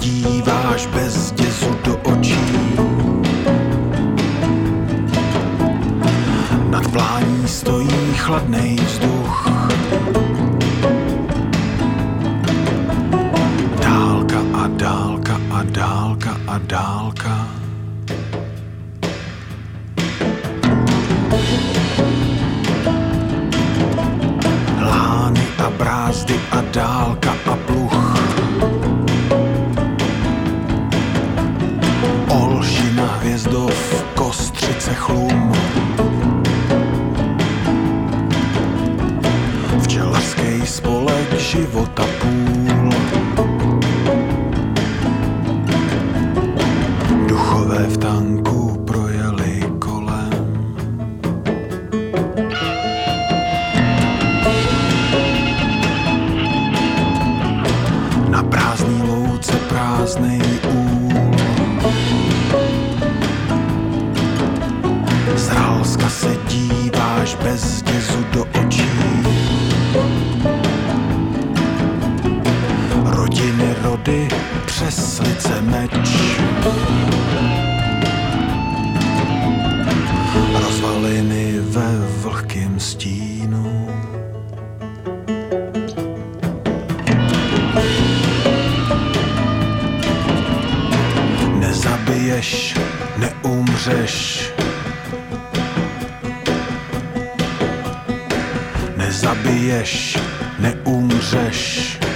díváš bez dězu do očí. Nad plání stojí chladnej vzduch. Dálka a dálka a dálka a dálka. Lány a brázdy a dálka a pluch. Olšina, Hvězdov, Kostřice, Chlum. Včelařský spolek, Života půl. Duchové v tanku projeli kolem. Na prázdný louce prázdnej úl. Z Ralska se díváš bez dězu do očí. Rodiny, rody, přes lice meč. Rozvaliny ve vlhkým stínu. Nezabiješ, neumřeš. Nezabiješ, neumřeš.